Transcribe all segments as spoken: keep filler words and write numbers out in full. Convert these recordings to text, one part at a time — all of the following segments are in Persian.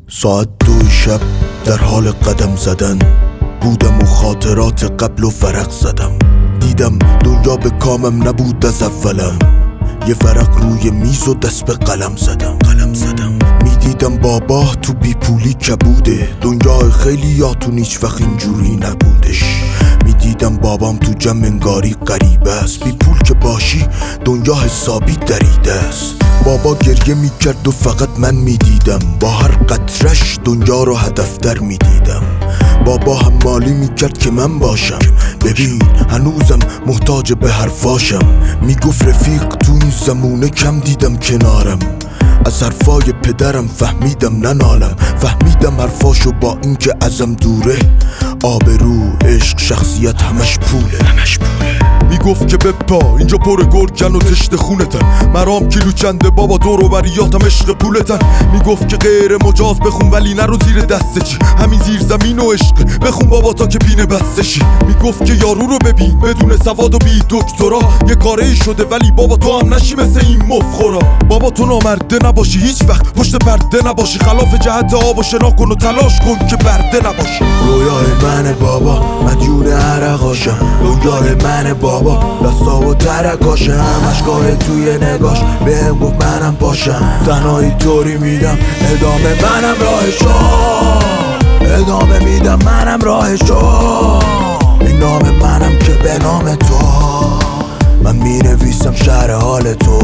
ساعت دو شب در حال قدم زدن بودم و خاطرات قبل و فرق زدم. دیدم دنیا به کامم نبود از اولم، یه ورق روی میز و دست به قلم زدم قلم زدم میدیدم بابا تو بی پولی کبوده، دنیا خیلی یاتون هیچ وقت اینجوری نبودش. میدیدم بابام تو جمع انگاری غریبه است، بی پول که باشی دنیا حسابی دریده است. بابا گریه میکرد و فقط من میدیدم، با هر قطرش دنیا رو هدف در میدیدم. بابا هم مالی میکرد که من باشم، ببین هنوزم محتاج به حرفاشم. میگفت رفیق تو این زمونه کم دیدم کنارم، از حرفای پدرم فهمیدم ننالم. فهمیدم حرفاشو با اینکه ازم دوره، آبرو عشق شخصیت همش پوله همش پوله. میگفت که بپا اینجا پر گرگن و تشت خونتن، مرام کیلو چنده بابا دور و بریاتم عشق پولتن. میگفت که غیر مجاز بخون ولی نرو زیر دسته چی، همین زیر زمین و عشق بخون بابا تا که پینه بسته شی. میگفت که یارو رو ببین بدون سواد و بی دکترا، یه کاری شده ولی بابا تو هم نشی مثل این مفخورا. بابا تو نامرده نباشی هیچ وقت پشت پرده نباشی، خلاف جهت آب و شنا کن و تلاش کن که برده نباشی. رویای من بابا مدیون عرقاشم، دنیای من بابا دستا و ترکاشم. اشکای توی نگاش بهم گفت منم باشم، تنهایی طوری میدم ادامه منم راهشو، ادامه میدم منم راهشو. این نام منم که به نام تو، من مینویسم شهر حال تو،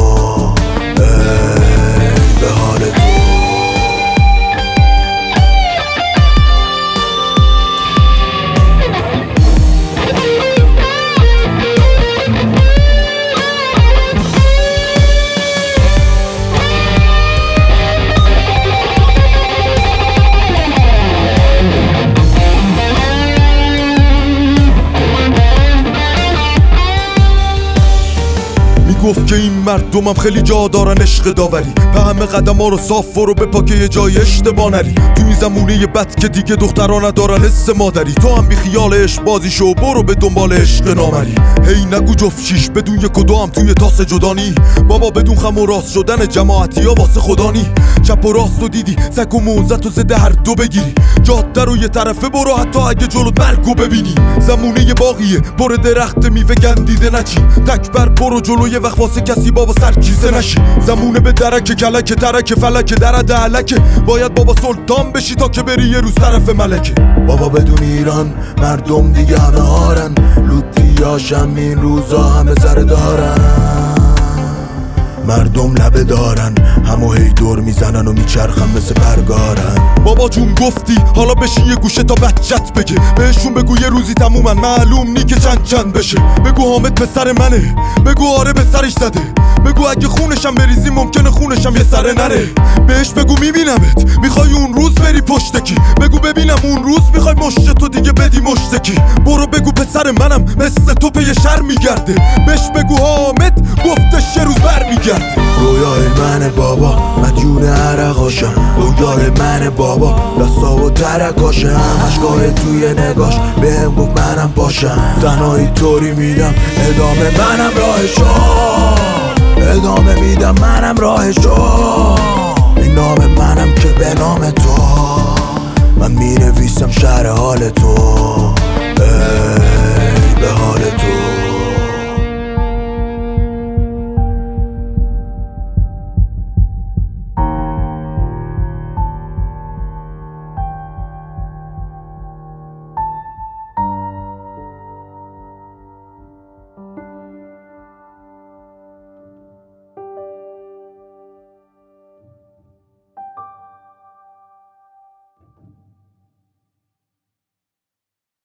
به حال تو. گفت که این مردمم خیلی جا دارن عشق داوری، به همه قدم ها رو صاف رو به پاکه یه جای اشتباه نری. تو این زمونه بد که دیگه دخترها ندارن حس مادری، تو هم بی خیال عشق بازی شو برو به دنبال عشق نامری. هی نگو جفت شیش بدون یک و دو هم توی تاس جدانی، بابا بدون خم و راست شدن جماعتی ها واسه خدانی. چپ و راست و دیدی سگ و موزت و زده هر دو بگیری، جاده رو یه طرفه برو حتی اگه جلوت مرگو ببینی. زمونه باقیه پر درخت میوه گندیده نچی، تک بر برو جلوی وقت واسه کسی بابا سرکیزه نشی. زمونه به درک کلک ترک فلک درد علکه، باید بابا سلطان بشی تا که بری یه روز طرف ملکه. بابا بدون ایران مردم دیگه همه هارن، لوتیاشم این روزا همه سر دارن. مردم لبه دارن همو هی دور میزنن و میچرخن مثل برگارن. بابا جون گفتی حالا بشین یه گوشه تا بچت بگه، بهشون بگو یه روزی تمومن معلوم نی که چند چند بشه. بگو حامد پسر منه، بگو آره به سرش زده، بگو اگه خونشم بریزی ممکنه خونشم یه سره نره. بهش بگو میبینمت میخوای اون روز بری پشتکی، بگو ببینم اون روز میخوای مشت تو دیگه بدی مشتکی. برو بگو پسر منم مثل تو پی شر میگرده، بهش بگو حامد گفتش یه روز بر میگرده. رویای من بابا مدیون عرقاشم، دنیای من بابا دستا و ترکاشم. اشکای توی نگاش بهم گفت منم باشم، تنهایی طوری میدم ادامه منم راهشو، ادامه میدم منم راهشو. این نام منم که به نام تو، من مینویسم شهر حال تو، ای به حال تو.